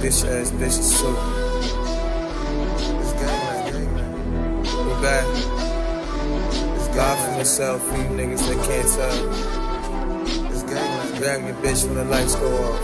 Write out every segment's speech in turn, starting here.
bitch ass bitches too. It's gang. We back. It's God for myself for you niggas that can't tell. It's gang. Grab your bitch when the lights go off.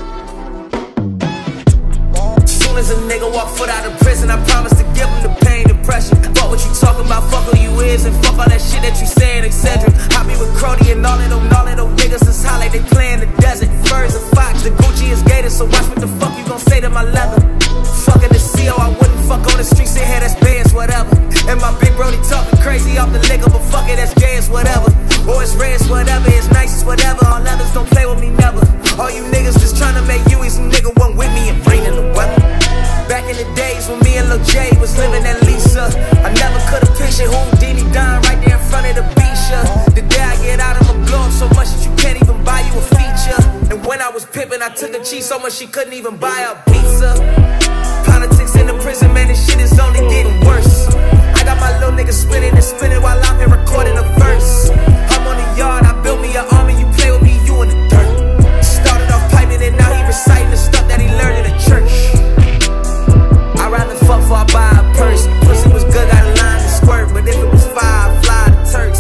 Soon as a nigga walk foot out of prison, I promise to give him the pain and pressure. Fuck what you talking about, fuck who you is, and fuck all that shit that you saying, etc. I be with Crody and all of them niggas since high like they play in the desert. Furs and Fox, the Gucci is gated, so watch what the fuck you gon' say to my leather. Fucking the CO, I wouldn't fuck on the streets in here, that's bands, whatever. And my big brody talking crazy off the liquor, but fuck it, that's gay, it's whatever. Or it's red, it's whatever, it's nice, it's whatever. All others don't play with me, never. All you niggas just tryna make you easy, nigga one with me and bring in the weather. Back in the days when me and Lil J was living at Lisa, I never could've pictured Houdini dying right there in front of the Bisha. The day I get out, I'ma blow up so much that you can't even buy you a feature. And when I was pimping, I took a cheese so much she couldn't even buy a pizza. Politics in the prison, man, this shit is only getting worse. I got my little nigga spinning and spinning while I'm here recording a verse. I'm on the yard, I built me an army, you play with me, you in the dirt. Started off piping and now he reciting the stuff that he learned in the church. I'd rather fuck before I buy a purse. Pussy was good, got a line to squirt, but if it was fire, I'd fly to Turks.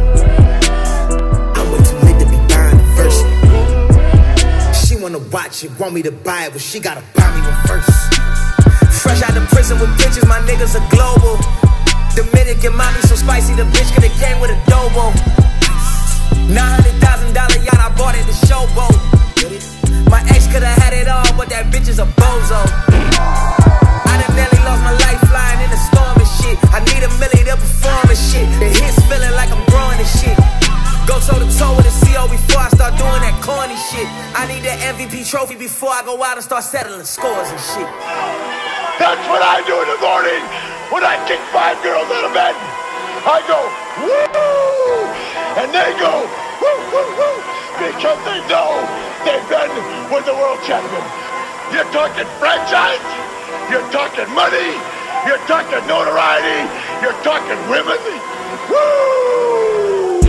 I'm way too lit to be buying it first. She wanna watch it, want me to buy it, but she gotta buy me one first. Fresh out of prison with bitches, my niggas are global. Dominican mommy so spicy, the bitch could've came with adobo. $900,000 yacht I bought at the showboat. My ex could've had it all, but that bitch is a bozo. I done nearly lost my life flying in the storm and shit. I need $1 million to perform and shit. The hits feeling like I'm growing and shit. Go toe to toe with a CO before I start doing that corny shit. I need that MVP trophy before I go out and start settling scores and shit. That's what I do in the morning when I kick 5 girls out of bed. I go, woo! And they go, woo, woo, woo! Because they know they've been with the world champion. You're talking franchise, you're talking money, you're talking notoriety, you're talking women. Woo!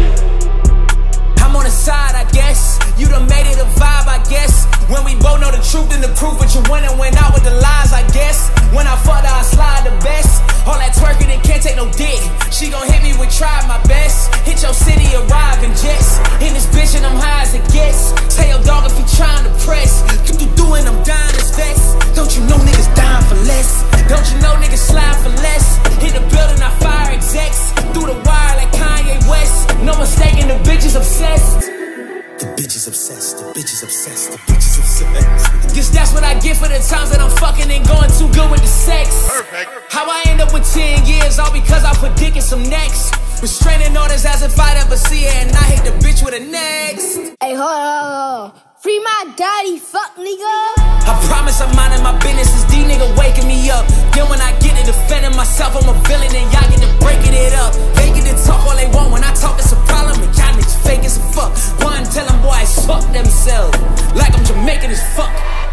I'm on the side, I guess. You done made it a vibe, I guess. When we both know the truth and the proof, but you went and went out with the lies, I guess. When I fucked her, I slide the best. All that twerking, it can't take no dick. She gon' hit me with try my best. Hit your city, arrive in jets. In this bitch and I'm high as it gets. Tell your dog if he trying to press. Do-do-do and I'm dying as vex. Don't you know niggas dying for less? Don't you know niggas slide for less? Hit the building, I fire execs. Through the wire like Kanye West. No mistaking, the bitch is obsessed. The bitch is obsessed, the bitch is obsessed, the bitch is obsessed. Guess that's what I get for the times that I'm fucking and going too good with the sex. Perfect. How I end up with 10 years, all because I put dick in some necks. Restraining orders as if I'd ever see it, and I hit the bitch with a next. Hey, hold on. Free my daddy, fuck nigga. I promise I'm minding my business, this D nigga waking me up. Then when I get to defending myself, I'm a villain and y'all get to breaking it up. They get to talk all they want, when I talk it's a problem, and y'all niggas fake as a fuck. One tell them boys fuck themselves, like I'm Jamaican as fuck.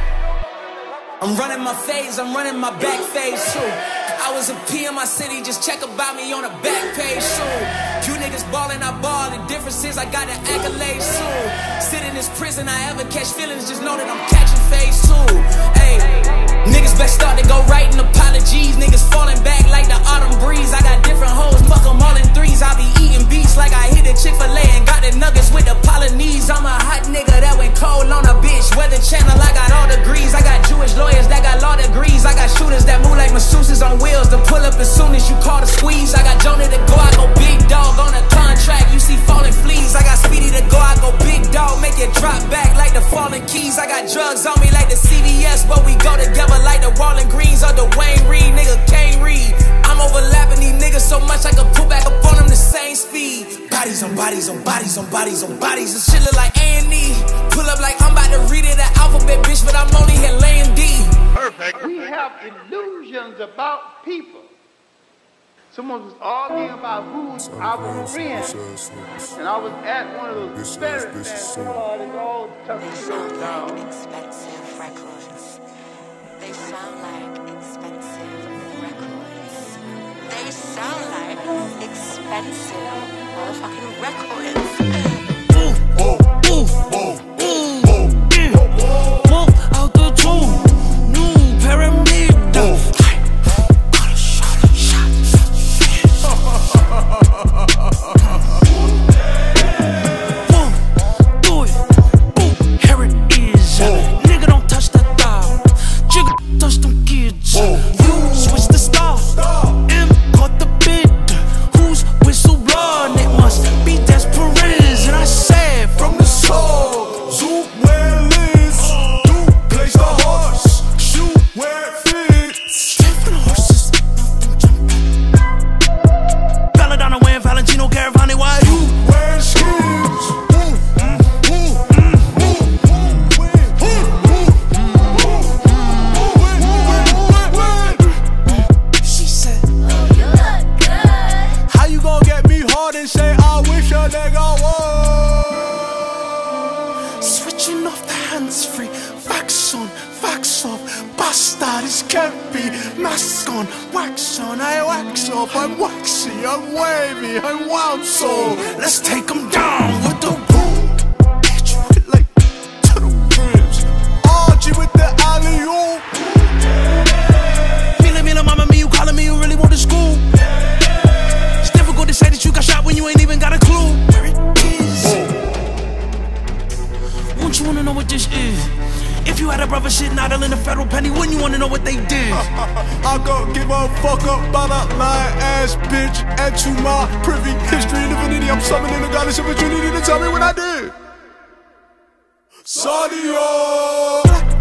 I'm running my phase, I'm running my back phase too. I was a P in my city, just check about me on a back page soon. You niggas ballin', I ball, the difference is I got the accolades soon. Sit in this prison, I ever catch feelings, just know that I'm catching phase too. Hey, niggas best start to go writing apologies. Niggas falling back like the autumn breeze. I got different hoes, fuck them all in threes. I be eating beats like I hit a Chick-fil-A and got the nuggets with the Polynese. I'm a hot nigga that went cold on a bitch. Weather Channel, I got all degrees. I got Jewish lawyers that got law degrees. I got shooters that move like masseuses on wheels. To pull up as soon as you call the squeeze. I got Jonah to go, I go big dog on a contract. You see falling fleas. I got Speedy to go, I go big dog. Make it drop back like the falling keys. I got drugs on me like the CVS, but we go together like the Walling Greens or the Wayne Reed. Nigga can't read. I'm overlapping these niggas so much I can pull back up on them the same speed. Bodies on bodies on bodies on bodies on bodies. This shit look like A&E. Pull up like I'm about to read it, the alphabet, bitch, but I'm only here laying D. Perfect. We have illusions about people. Someone was arguing about who's our friend, and I was at one of those fairs and all tough shit down. Expensive records. They sound like expensive records. They sound like expensive motherfucking records. Move out the tune. New star, this can't be. Mask on, wax on, I wax off. I'm waxy, I'm wavy, I'm wild soul. Let's take them down with the boom. Hit you like to the ribs. Archie with the alley-oop. Mila, mama, me, you calling me, you really want to school. It's difficult to say that you got shot when you ain't even got a clue. Where it is. Won't you wanna know what this is? If you had a brother sitting idle in a federal penny, wouldn't you wanna know what they did? I go give a fuck up by that lying ass bitch. And to my privy history and divinity, I'm summoning the goddess of a trinity to tell me what I did. Sadio.